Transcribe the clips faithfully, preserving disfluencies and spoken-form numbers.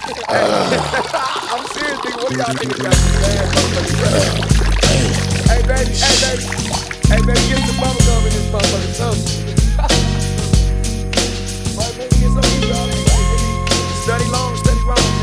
I'm serious, nigga. What do y'all niggas got to say? Hey, baby, hey, baby. Hey, baby, get some bubble gum in this motherfucker, so. Right, baby, get some of you, y'all. Study long, study wrong, nigga.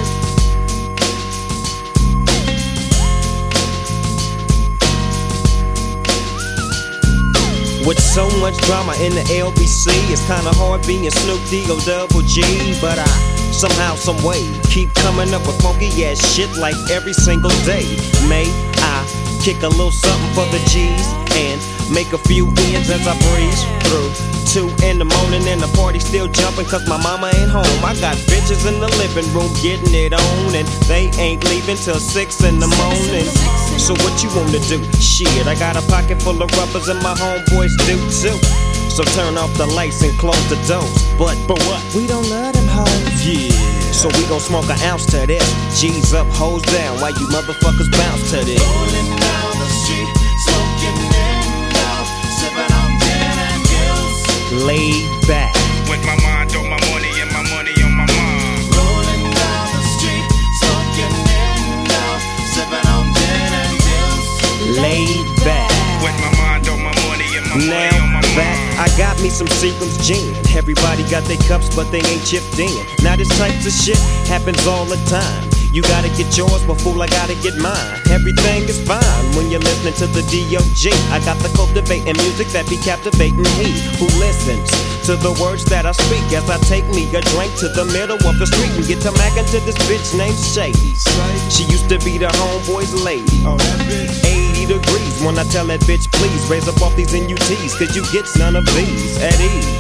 With so much drama in the L B C, it's kinda hard being Snoop D-O double G. But I, somehow, someway, keep coming up with funky ass shit like every single day. May I kick a little something for the G's and make a few ends as I breeze through two in the morning and the party still jumping cause my mama ain't home. I got bitches in the living room getting it on and they ain't leaving till six in the morning. So what you wanna do? Shit, I got a pocket full of rubbers and my homeboys do too. So turn off the lights and close the doors. But, but what? We don't love them hoes. Yeah. So we gon' smoke an ounce to this. G's up, hoes down, while you motherfuckers bounce to this. Rolling down the street, smoking in out, sipping on gin and gills. Laid back. With my mind on my money and my money on my mind. Rolling down the street, smoking in out, sipping on gin and gills. Laid back. With my mind on my money and my Now money on my back, mind. I got me some Seagram's gin. Everybody got their cups, but they ain't chipped in. Now this type of shit happens all the time. You gotta get yours, but fool, I gotta get mine. Everything is fine when you're listening to the D O G. I got the cultivating music that be captivating he who listens to the words that I speak as I take me a drink to the middle of the street and get to mackin' to this bitch named Shady. She used to be the homeboy's lady. eighty degrees when I tell that bitch, please raise up off these N U Ts, cause you get none of these at ease.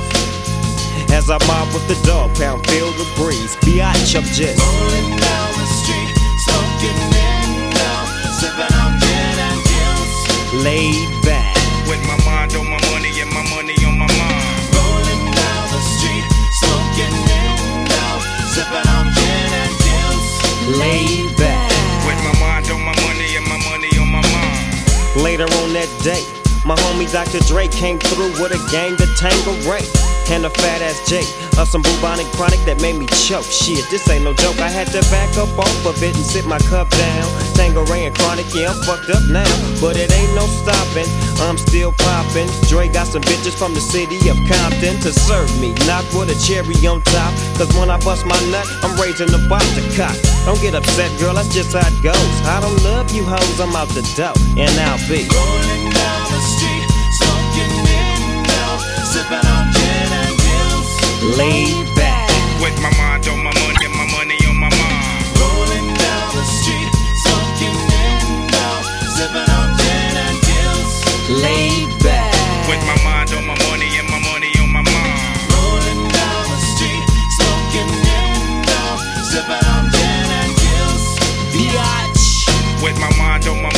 As I mob with the dog pound, feel the breeze. Biatch, I'm just rolling down the street, smoking in out, sipping on gin and gills. laid back. With my mind on my money and my money on my mind. Rolling down the street, smoking in out, sipping on gin and gills. Laid back. With my mind on my money and my money on my mind. Later on that day, my homie Doctor Dre came through with a gang of Tangeray and a fat ass J of some bubonic chronic that made me choke. Shit, this ain't no joke. I had to back up off of it and sit my cup down. Tangeray and chronic, yeah, I'm fucked up now, but it ain't no stopping. I'm still popping. Dre got some bitches from the city of Compton to serve me, not with a cherry on top. Cause when I bust my nut, I'm raising the bar to cock. Don't get upset, girl, that's just how it goes. I don't love you hoes, I'm out the door, and I'll be rolling down the street, smoking in out, sipping on gin and gills. laid back. With my mind on my money and my money on my mind. Rolling down the street, smoking in out, sipping on gin and gills. Laid back. With my mind on my money and my money on my mind. Rolling down the street, smoking in out, sipping on gin and gills. Biatch. With my mind on my